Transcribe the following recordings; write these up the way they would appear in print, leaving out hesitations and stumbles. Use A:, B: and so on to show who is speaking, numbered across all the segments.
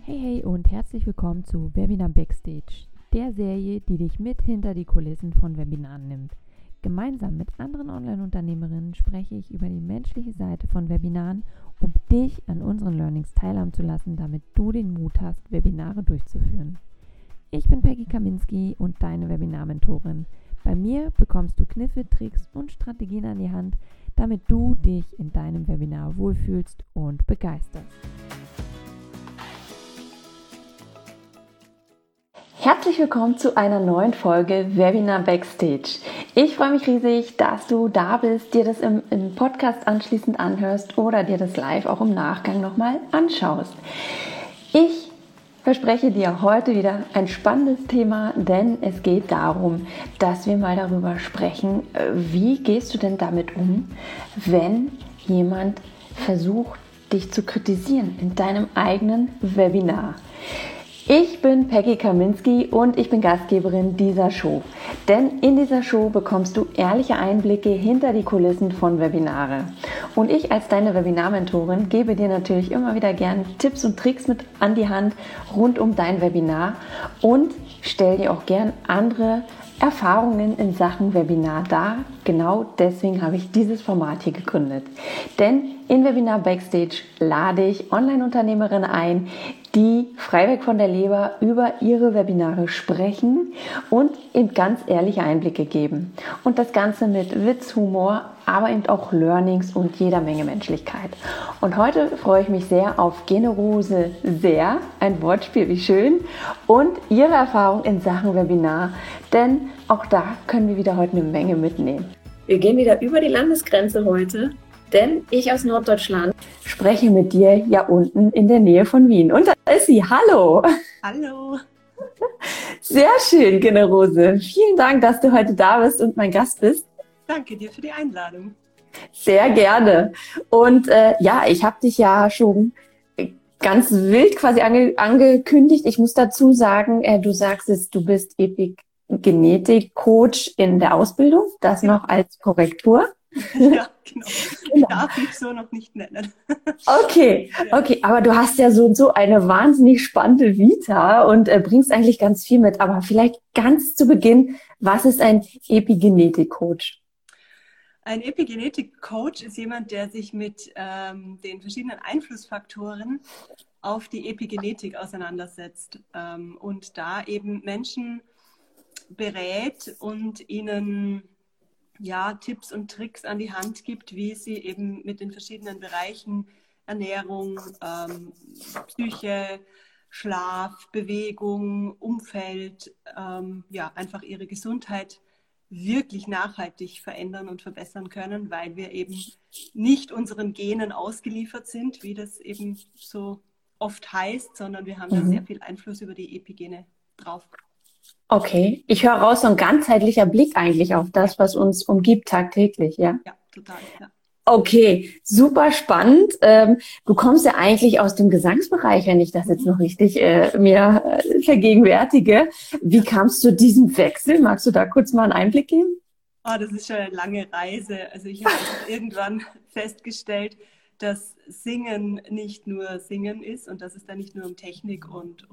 A: Hey, hey und herzlich willkommen zu Webinar Backstage, der Serie, die dich mit hinter die Kulissen von Webinaren nimmt. Gemeinsam mit anderen Online-Unternehmerinnen spreche ich über die menschliche Seite von Webinaren, um dich an unseren Learnings teilhaben zu lassen, damit du den Mut hast, Webinare durchzuführen. Ich bin Peggy Kaminski und deine Webinar-Mentorin. Bei mir bekommst du Kniffe, Tricks und Strategien an die Hand, damit du dich in deinem Webinar wohlfühlst und begeisterst. Herzlich willkommen zu einer neuen Folge Webinar Backstage. Ich freue mich riesig, dass du da bist, dir das im Podcast anschließend anhörst oder dir das live auch im Nachgang nochmal anschaust. Ich verspreche dir heute wieder ein spannendes Thema, denn es geht darum, dass wir mal darüber sprechen, wie gehst du denn damit um, wenn jemand versucht, dich zu kritisieren in deinem eigenen Webinar. Ich bin Peggy Kaminski und ich bin Gastgeberin dieser Show. Denn in dieser Show bekommst du ehrliche Einblicke hinter die Kulissen von Webinare. Und ich als deine Webinar-Mentorin gebe dir natürlich immer wieder gern Tipps und Tricks mit an die Hand rund um dein Webinar und stelle dir auch gern andere Erfahrungen in Sachen Webinar dar. Genau deswegen habe ich dieses Format hier gegründet. Denn in Webinar Backstage lade ich Online-Unternehmerinnen ein, die freiweg von der Leber über ihre Webinare sprechen und eben ganz ehrliche Einblicke geben. Und das Ganze mit Witz, Humor, aber eben auch Learnings und jeder Menge Menschlichkeit. Und heute freue ich mich sehr auf Generose Sehr, ein Wortspiel, wie schön, und ihre Erfahrung in Sachen Webinar, denn auch da können wir wieder heute eine Menge mitnehmen.
B: Wir gehen wieder über die Landesgrenze heute, denn ich aus Norddeutschland
A: spreche mit dir ja unten in der Nähe von Wien. Und da ist sie. Hallo.
B: Hallo.
A: Sehr schön, Generose. Vielen Dank, dass du heute da bist und mein Gast bist.
B: Danke dir für die Einladung.
A: Sehr gerne. Und ich habe dich ja schon ganz wild quasi angekündigt. Ich muss dazu sagen, du sagst es, du bist Epigenetik-Coach in der Ausbildung. Das noch als Korrektur.
B: Ja, genau. Ich darf mich so noch nicht nennen.
A: Okay, aber du hast ja so eine wahnsinnig spannende Vita und bringst eigentlich ganz viel mit. Aber vielleicht ganz zu Beginn, was ist ein Epigenetik-Coach?
B: Ein Epigenetik-Coach ist jemand, der sich mit den verschiedenen Einflussfaktoren auf die Epigenetik auseinandersetzt und da eben Menschen berät und ihnen Tipps und Tricks an die Hand gibt, wie sie eben mit den verschiedenen Bereichen Ernährung, Psyche, Schlaf, Bewegung, Umfeld, einfach ihre Gesundheit wirklich nachhaltig verändern und verbessern können, weil wir eben nicht unseren Genen ausgeliefert sind, wie das eben so oft heißt, sondern wir haben da sehr viel Einfluss über die Epigene drauf.
A: Okay, ich höre raus, so ein ganzheitlicher Blick eigentlich auf das, was uns umgibt tagtäglich, ja?
B: Ja, total, ja.
A: Okay, super spannend. Du kommst ja eigentlich aus dem Gesangsbereich, wenn ich das jetzt noch richtig mir vergegenwärtige. Wie kamst du diesem Wechsel? Magst du da kurz mal einen Einblick geben?
B: Oh, das ist schon eine lange Reise. Also ich habe irgendwann festgestellt, dass Singen nicht nur Singen ist und dass es da nicht nur um Technik und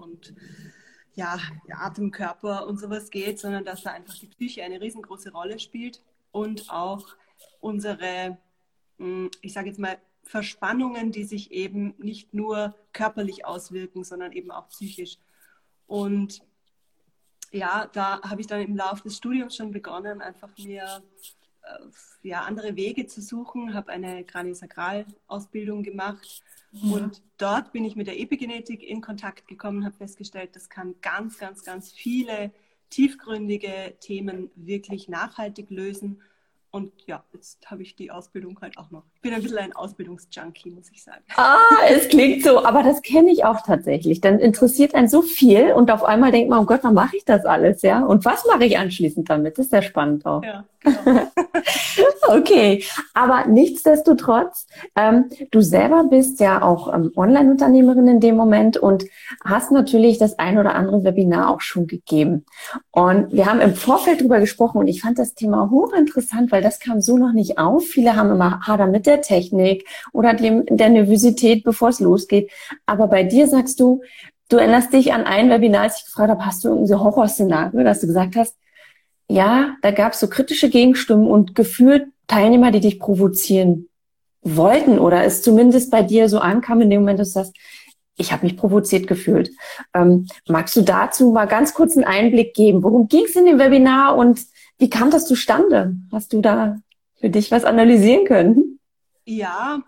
B: Atem, Körper und sowas geht, sondern dass da einfach die Psyche eine riesengroße Rolle spielt und auch unsere, ich sage jetzt mal, Verspannungen, die sich eben nicht nur körperlich auswirken, sondern eben auch psychisch. Und ja, da habe ich dann im Laufe des Studiums schon begonnen, einfach mir andere Wege zu suchen, habe eine Kraniosakralausbildung gemacht. Und dort bin ich mit der Epigenetik in Kontakt gekommen, habe festgestellt, das kann ganz, ganz, ganz viele tiefgründige Themen wirklich nachhaltig lösen. Und ja, jetzt habe ich die Ausbildung halt auch noch. Ich bin ein bisschen ein Ausbildungsjunkie, muss ich sagen.
A: Es klingt so, aber das kenne ich auch tatsächlich. Dann interessiert einen so viel und auf einmal denkt man, oh Gott, wann mache ich das alles, ja? Und was mache ich anschließend damit? Das ist ja spannend auch.
B: Ja, genau.
A: Okay, aber nichtsdestotrotz, du selber bist ja auch Online-Unternehmerin in dem Moment und hast natürlich das ein oder andere Webinar auch schon gegeben. Und wir haben im Vorfeld drüber gesprochen und ich fand das Thema hochinteressant, weil das kam so noch nicht auf. Viele haben immer hadern mit der Technik oder der Nervosität, bevor es losgeht. Aber bei dir sagst du, Du erinnerst dich an ein Webinar, als ich gefragt habe, hast du irgendwie so Horrorszenario, dass du gesagt hast, ja, da gab es so kritische Gegenstimmen und gefühlt Teilnehmer, die dich provozieren wollten oder es zumindest bei dir so ankam in dem Moment, dass du sagst, ich habe mich provoziert gefühlt. Magst du dazu mal ganz kurz einen Einblick geben? Worum ging es in dem Webinar und wie kam das zustande? Hast du da für dich was analysieren können?
B: Ja,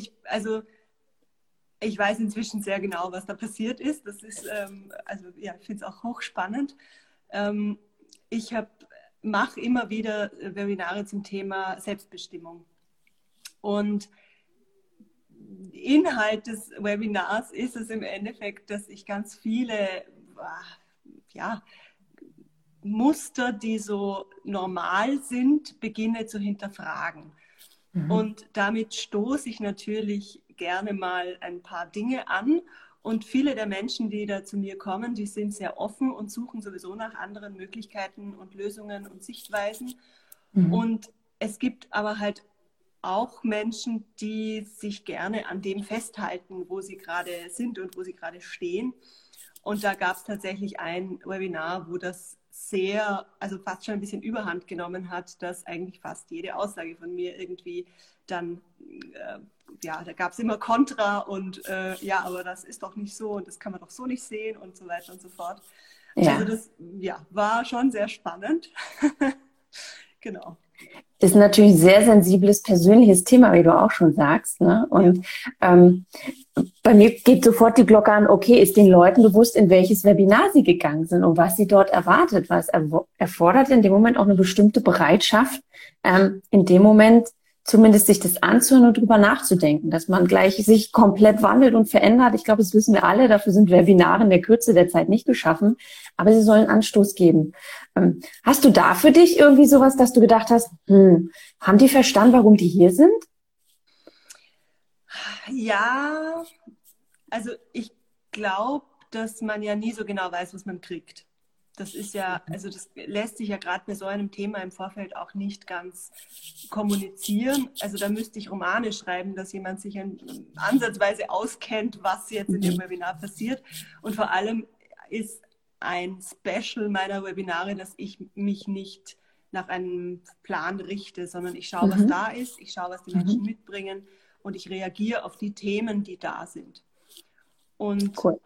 B: ich weiß inzwischen sehr genau, was da passiert ist. Das ist, ich finde es auch hochspannend. Ich mache immer wieder Webinare zum Thema Selbstbestimmung. Und Inhalt des Webinars ist es im Endeffekt, dass ich ganz viele Muster, die so normal sind, beginne zu hinterfragen. Und damit stoße ich natürlich gerne mal ein paar Dinge an. Und viele der Menschen, die da zu mir kommen, die sind sehr offen und suchen sowieso nach anderen Möglichkeiten und Lösungen und Sichtweisen. Und es gibt aber halt auch Menschen, die sich gerne an dem festhalten, wo sie gerade sind und wo sie gerade stehen. Und da gab es tatsächlich ein Webinar, wo das fast schon ein bisschen Überhand genommen hat, dass eigentlich fast jede Aussage von mir irgendwie dann, da gab es immer Kontra und aber das ist doch nicht so und das kann man doch so nicht sehen und so weiter und so fort. Ja. Also das war schon sehr spannend. Genau.
A: Ist natürlich ein sehr sensibles, persönliches Thema, wie du auch schon sagst. Ne? Und bei mir geht sofort die Glocke an, okay, ist den Leuten bewusst, in welches Webinar sie gegangen sind und was sie dort erwartet. Was erfordert in dem Moment auch eine bestimmte Bereitschaft, in dem Moment zumindest sich das anzuhören und drüber nachzudenken, dass man gleich sich komplett wandelt und verändert. Ich glaube, das wissen wir alle, dafür sind Webinare in der Kürze der Zeit nicht geschaffen, aber sie sollen Anstoß geben. Hast du da für dich irgendwie sowas, dass du gedacht hast, haben die verstanden, warum die hier sind?
B: Ja, also ich glaube, dass man ja nie so genau weiß, was man kriegt. Das ist ja, also das lässt sich ja gerade bei so einem Thema im Vorfeld auch nicht ganz kommunizieren. Also da müsste ich Romane schreiben, dass jemand sich ansatzweise auskennt, was jetzt in dem Webinar passiert. Und vor allem ist ein Special meiner Webinare, dass ich mich nicht nach einem Plan richte, sondern ich schaue, was da ist, ich schaue, was die Menschen mitbringen und ich reagiere auf die Themen, die da sind. Und cool.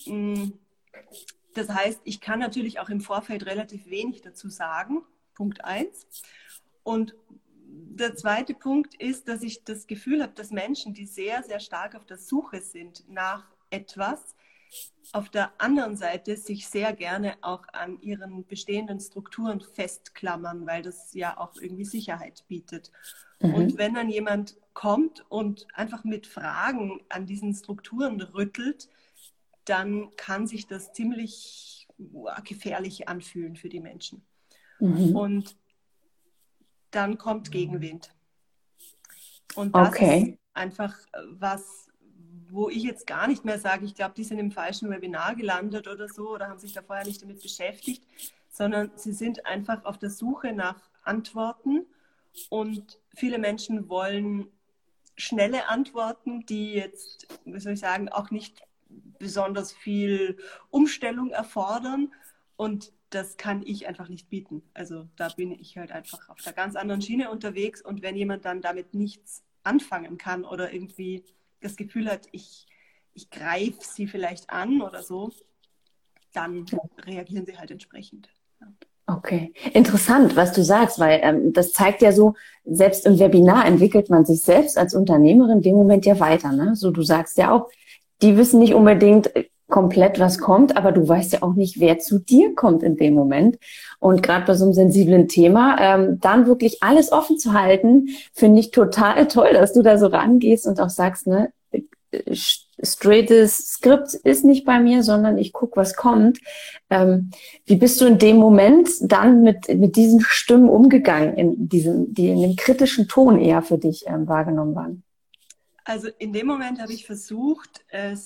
B: Das heißt, ich kann natürlich auch im Vorfeld relativ wenig dazu sagen, Punkt 1. Und der zweite Punkt ist, dass ich das Gefühl habe, dass Menschen, die sehr, sehr stark auf der Suche sind nach etwas, auf der anderen Seite sich sehr gerne auch an ihren bestehenden Strukturen festklammern, weil das ja auch irgendwie Sicherheit bietet. Und wenn dann jemand kommt und einfach mit Fragen an diesen Strukturen rüttelt, dann kann sich das ziemlich gefährlich anfühlen für die Menschen. Und dann kommt Gegenwind. Und das ist einfach was, wo ich jetzt gar nicht mehr sage, ich glaube, die sind im falschen Webinar gelandet oder so oder haben sich da vorher nicht damit beschäftigt, sondern sie sind einfach auf der Suche nach Antworten und viele Menschen wollen schnelle Antworten, die jetzt, wie soll ich sagen, auch nicht besonders viel Umstellung erfordern und das kann ich einfach nicht bieten. Also da bin ich halt einfach auf der ganz anderen Schiene unterwegs und wenn jemand dann damit nichts anfangen kann oder irgendwie das Gefühl hat, ich greife sie vielleicht an oder so, dann reagieren sie halt entsprechend. Ja.
A: Okay, interessant, was du sagst, weil das zeigt ja so, selbst im Webinar entwickelt man sich selbst als Unternehmerin in dem Moment ja weiter. Ne? So, du sagst ja auch, die wissen nicht unbedingt komplett, was kommt, aber du weißt ja auch nicht, wer zu dir kommt in dem Moment. Und gerade bei so einem sensiblen Thema, dann wirklich alles offen zu halten, finde ich total toll, dass du da so rangehst und auch sagst, ne, straightes Skript ist nicht bei mir, sondern ich gucke, was kommt. Wie bist du in dem Moment dann mit diesen Stimmen umgegangen, die in dem kritischen Ton eher für dich wahrgenommen waren?
B: Also in dem Moment habe ich versucht,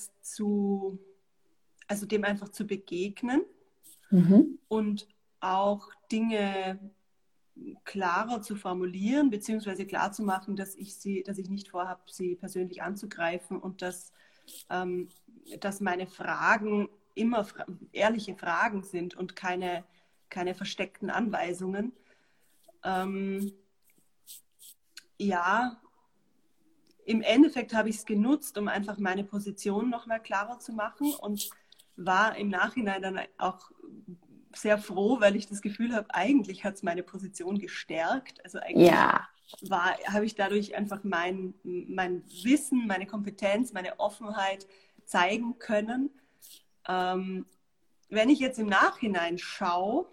B: dem einfach zu begegnen und auch Dinge klarer zu formulieren, beziehungsweise klar zu machen, dass ich nicht vorhabe, sie persönlich anzugreifen und dass meine Fragen immer ehrliche Fragen sind und keine versteckten Anweisungen. Ja, im Endeffekt habe ich es genutzt, um einfach meine Position noch mal klarer zu machen und war im Nachhinein dann auch sehr froh, weil ich das Gefühl habe, eigentlich hat es meine Position gestärkt. Also eigentlich habe ich dadurch einfach mein Wissen, meine Kompetenz, meine Offenheit zeigen können. Wenn ich jetzt im Nachhinein schaue,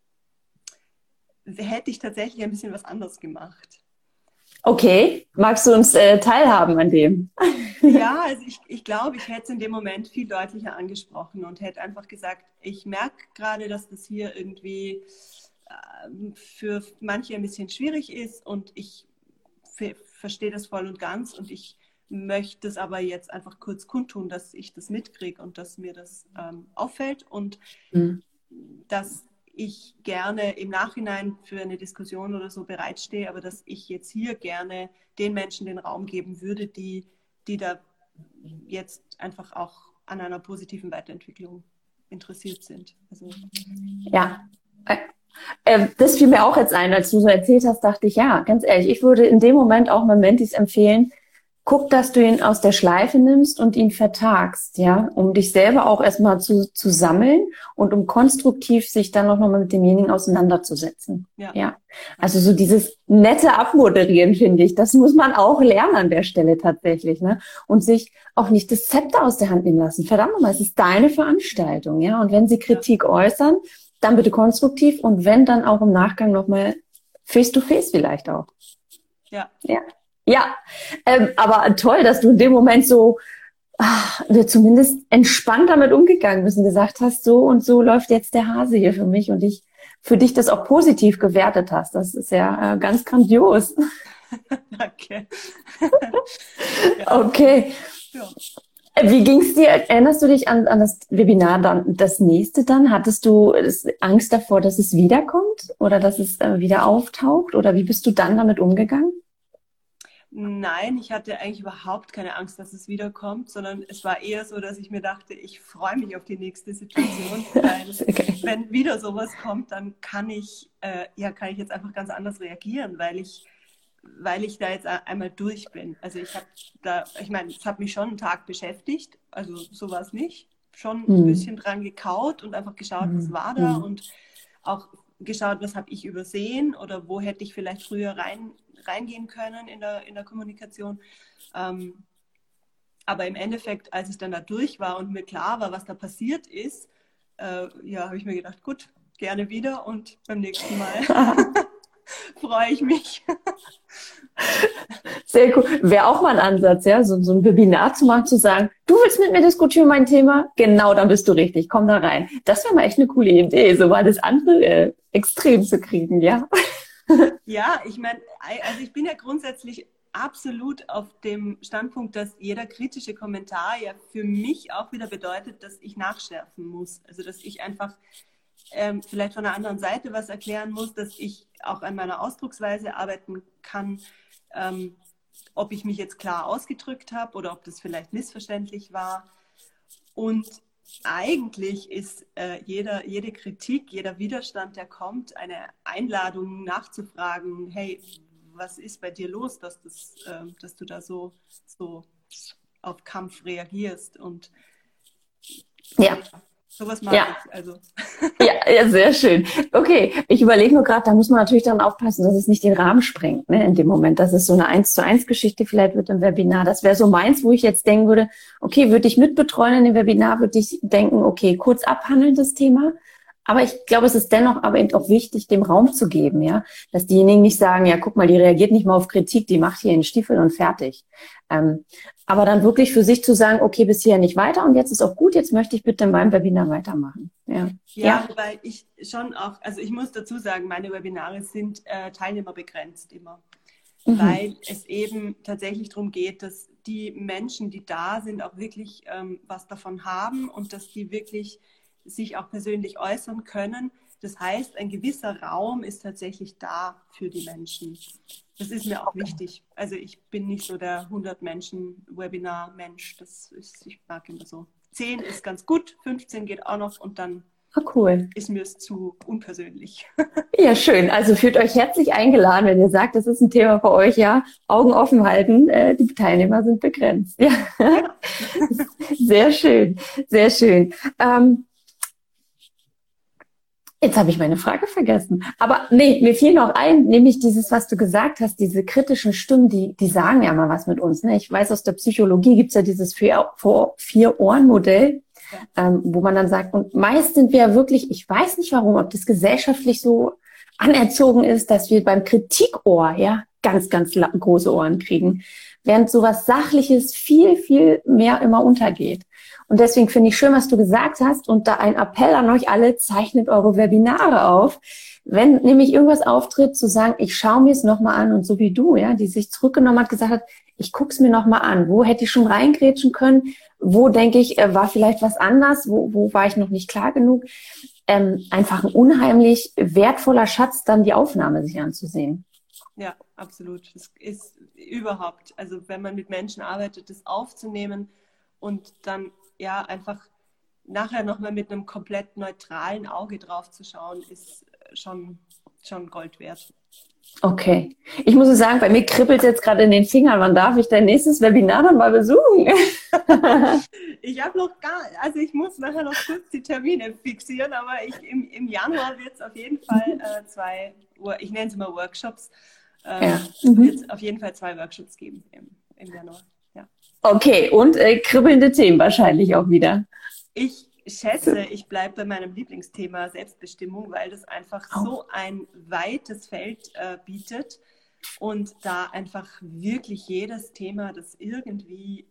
B: hätte ich tatsächlich ein bisschen was anderes gemacht.
A: Okay, magst du uns teilhaben an dem?
B: Ja, also ich glaube, ich hätte es in dem Moment viel deutlicher angesprochen und hätte einfach gesagt, ich merke gerade, dass das hier irgendwie für manche ein bisschen schwierig ist und ich verstehe das voll und ganz und ich möchte es aber jetzt einfach kurz kundtun, dass ich das mitkriege und dass mir das auffällt und dass ich gerne im Nachhinein für eine Diskussion oder so bereitstehe, aber dass ich jetzt hier gerne den Menschen den Raum geben würde, die da jetzt einfach auch an einer positiven Weiterentwicklung interessiert sind. Also,
A: Ja, das fiel mir auch jetzt ein, als du so erzählt hast, dachte ich, ja, ganz ehrlich, ich würde in dem Moment auch mal Mentis empfehlen, guck, dass du ihn aus der Schleife nimmst und ihn vertagst, ja, um dich selber auch erstmal zu sammeln und um konstruktiv sich dann auch nochmal mit demjenigen auseinanderzusetzen. Ja. Also so dieses nette Abmoderieren, finde ich, das muss man auch lernen an der Stelle tatsächlich, ne? Und sich auch nicht das Zepter aus der Hand nehmen lassen. Verdammt nochmal, es ist deine Veranstaltung, ja. Und wenn sie Kritik äußern, dann bitte konstruktiv und wenn, dann auch im Nachgang nochmal face to face vielleicht auch.
B: Ja.
A: Ja, aber toll, dass du in dem Moment so zumindest entspannt damit umgegangen bist und gesagt hast, so und so läuft jetzt der Hase hier für mich und ich für dich das auch positiv gewertet hast. Das ist ja ganz grandios.
B: Danke.
A: Okay.
B: Ja.
A: Wie ging's dir? Erinnerst du dich an das Webinar dann, das nächste dann? Hattest du Angst davor, dass es wiederkommt oder dass es wieder auftaucht? Oder wie bist du dann damit umgegangen?
B: Nein, ich hatte eigentlich überhaupt keine Angst, dass es wiederkommt, sondern es war eher so, dass ich mir dachte, ich freue mich auf die nächste Situation, weil wenn wieder sowas kommt, dann kann ich jetzt einfach ganz anders reagieren, weil ich da jetzt einmal durch bin. Also es hat mich schon einen Tag beschäftigt, also so war es nicht, schon ein bisschen dran gekaut und einfach geschaut, was war da und auch geschaut, was habe ich übersehen oder wo hätte ich vielleicht früher reingehen können in der Kommunikation. Aber im Endeffekt, als ich dann da durch war und mir klar war, was da passiert ist, habe ich mir gedacht, gut, gerne wieder und beim nächsten Mal freue ich mich.
A: Sehr cool. Wäre auch mal ein Ansatz, ja, so ein Webinar zu machen, zu sagen, du willst mit mir diskutieren, mein Thema? Genau, dann bist du richtig, komm da rein. Das wäre mal echt eine coole Idee, so mal das andere extrem zu kriegen, ja.
B: Ja, ich meine, also ich bin ja grundsätzlich absolut auf dem Standpunkt, dass jeder kritische Kommentar ja für mich auch wieder bedeutet, dass ich nachschärfen muss. Also dass ich einfach vielleicht von der anderen Seite was erklären muss, dass ich auch an meiner Ausdrucksweise arbeiten kann, ob ich mich jetzt klar ausgedrückt habe oder ob das vielleicht missverständlich war. Und eigentlich ist jede Kritik, jeder Widerstand, der kommt, eine Einladung nachzufragen, hey, was ist bei dir los, dass du da so auf Kampf reagierst? Und
A: ja.
B: Sowas mag ich. Also.
A: Ja, sehr schön. Okay, ich überlege nur gerade, da muss man natürlich dann aufpassen, dass es nicht den Rahmen sprengt, ne, in dem Moment, dass es so eine 1:1 Geschichte vielleicht wird im Webinar. Das wäre so meins, wo ich jetzt denken würde, okay, würde ich mitbetreuen in dem Webinar, würde ich denken, okay, kurz abhandeln das Thema. Aber ich glaube, es ist dennoch aber eben auch wichtig, dem Raum zu geben, ja, dass diejenigen nicht sagen, ja, guck mal, die reagiert nicht mal auf Kritik, die macht hier einen Stiefel und fertig. Aber dann wirklich für sich zu sagen, okay, bis hier nicht weiter und jetzt ist auch gut, jetzt möchte ich bitte in meinem Webinar weitermachen.
B: Ja, wobei ich schon auch, also ich muss dazu sagen, meine Webinare sind teilnehmerbegrenzt immer, weil es eben tatsächlich darum geht, dass die Menschen, die da sind, auch wirklich was davon haben und dass die wirklich sich auch persönlich äußern können. Das heißt, ein gewisser Raum ist tatsächlich da für die Menschen. Das ist mir auch wichtig. Also ich bin nicht so der 100-Menschen-Webinar-Mensch. Ich mag immer so 10 ist ganz gut, 15 geht auch noch und dann
A: Cool.
B: ist mir es zu unpersönlich.
A: Ja, schön. Also fühlt euch herzlich eingeladen, wenn ihr sagt, das ist ein Thema für euch, ja. Augen offen halten, die Teilnehmer sind begrenzt. Ja. Ja. Sehr schön, sehr schön. Jetzt habe ich meine Frage vergessen. Aber nee, mir fiel noch ein, nämlich dieses, was du gesagt hast, diese kritischen Stimmen, die sagen ja mal was mit uns. Ne? Ich weiß, aus der Psychologie gibt's ja dieses Vier-Ohren-Modell. Wo man dann sagt, und meist sind wir ja wirklich, ich weiß nicht warum, ob das gesellschaftlich so anerzogen ist, dass wir beim Kritikohr ja ganz, ganz große Ohren kriegen, während sowas Sachliches viel, viel mehr immer untergeht. Und deswegen finde ich schön, was du gesagt hast und da ein Appell an euch alle, zeichnet eure Webinare auf. Wenn nämlich irgendwas auftritt, zu sagen, ich schaue mir es nochmal an und so wie du, ja, die sich zurückgenommen hat, gesagt hat, ich gucke es mir nochmal an. Wo hätte ich schon reingrätschen können? Wo, denke ich, war vielleicht was anders? Wo war ich noch nicht klar genug? Einfach ein unheimlich wertvoller Schatz, dann die Aufnahme sich anzusehen.
B: Ja, absolut. Das ist überhaupt, also wenn man mit Menschen arbeitet, das aufzunehmen und dann ja einfach nachher nochmal mit einem komplett neutralen Auge drauf zu schauen, ist schon Gold wert. Okay. Ich muss sagen, bei mir kribbelt es jetzt gerade in den Fingern. Wann darf ich dein nächstes Webinar dann mal besuchen? Ich habe noch also ich muss nachher noch kurz die Termine fixieren, aber im Januar wird es auf jeden Fall ich nenne es immer Workshops, wird es auf jeden Fall 2 Workshops geben im Januar. Ja. Okay, und kribbelnde Themen wahrscheinlich auch wieder. Ich schätze, ich bleibe bei meinem Lieblingsthema Selbstbestimmung, weil das einfach so ein weites Feld bietet und da einfach wirklich jedes Thema, das irgendwie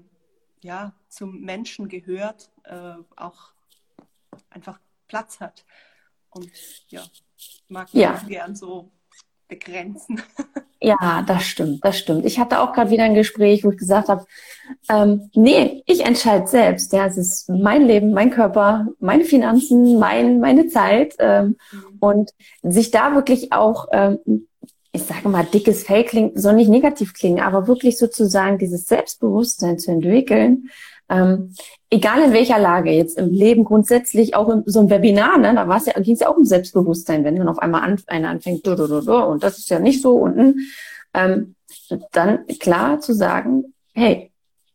B: zum Menschen gehört, auch einfach Platz hat. Und ja, mag mich gern so begrenzen. Ja, das stimmt, das stimmt. Ich hatte auch gerade wieder ein Gespräch, wo ich gesagt habe, nee, ich entscheide selbst. Ja, es ist mein Leben, mein Körper, meine Finanzen, meine Zeit. Und sich da wirklich auch, ich sage mal, dickes Fell klingt, soll nicht negativ klingen, aber wirklich sozusagen dieses Selbstbewusstsein zu entwickeln, egal in welcher Lage, jetzt im Leben grundsätzlich, auch in so einem Webinar, ne, da ging es ja auch um Selbstbewusstsein, wenn dann auf einmal einer anfängt, und das ist ja nicht so, und dann klar zu sagen, hey,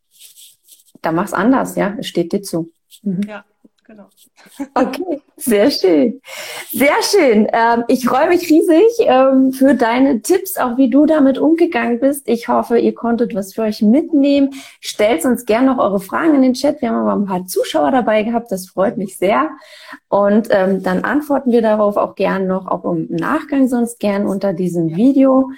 B: da mach's anders, ja, es steht dir zu. Mhm. Ja, genau. Okay, sehr schön. Sehr schön. Ich freue mich riesig für deine Tipps, auch wie du damit umgegangen bist. Ich hoffe, ihr konntet was für euch mitnehmen. Stellt uns gerne noch eure Fragen in den Chat. Wir haben aber ein paar Zuschauer dabei gehabt. Das freut mich sehr. Und dann antworten wir darauf auch gern noch, auch im Nachgang sonst gern unter diesem Video.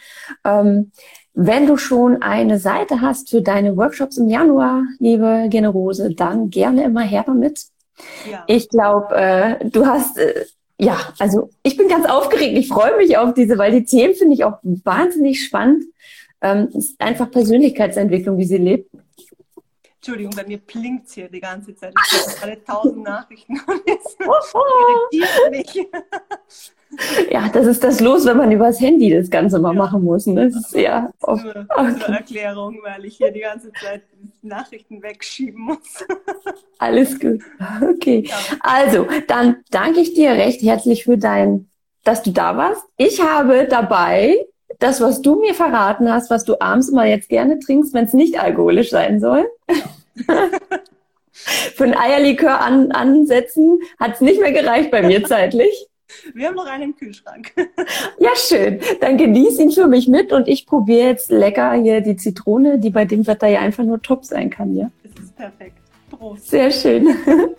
B: Wenn du schon eine Seite hast für deine Workshops im Januar, liebe Generose, dann gerne immer her damit. Ja. Ich glaube, du hast, also ich bin ganz aufgeregt. Ich freue mich auf weil die Themen finde ich auch wahnsinnig spannend. Ist einfach Persönlichkeitsentwicklung, wie sie lebt. Entschuldigung, bei mir blinkt es hier die ganze Zeit. Ich habe alle 1000 Nachrichten und jetzt irritiert mich. Ja, das ist das Los, wenn man übers Handy das Ganze mal machen muss. Ne? Das ist ja oft, nur zur Erklärung, weil ich hier die ganze Zeit Nachrichten wegschieben muss. Alles gut. Okay. Ja. Also, dann danke ich dir recht herzlich dass du da warst. Ich habe dabei das, was du mir verraten hast, was du abends mal jetzt gerne trinkst, wenn es nicht alkoholisch sein soll. Ja. Für ein Eierlikör ansetzen hat es nicht mehr gereicht bei mir zeitlich. Wir haben noch einen im Kühlschrank. Ja, schön. Dann genieß ihn für mich mit und ich probiere jetzt lecker hier die Zitrone, die bei dem Wetter ja einfach nur top sein kann. Ja? Das ist perfekt. Prost. Sehr schön.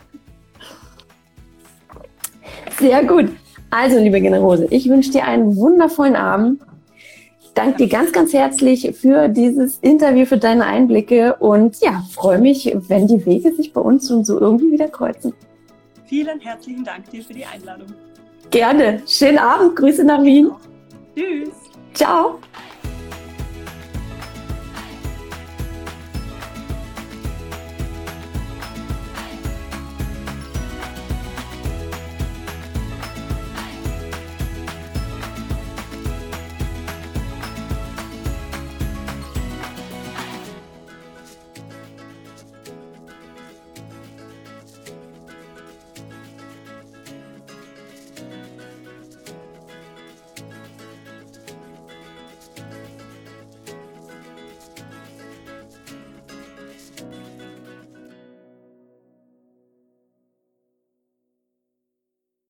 B: Sehr gut. Also, liebe Generose, ich wünsche dir einen wundervollen Abend. Danke dir ganz, ganz herzlich für dieses Interview, für deine Einblicke und ja, freue mich, wenn die Wege sich bei uns schon so irgendwie wieder kreuzen. Vielen herzlichen Dank dir für die Einladung. Gerne. Schönen Abend. Grüße nach Wien. Tschüss. Ciao.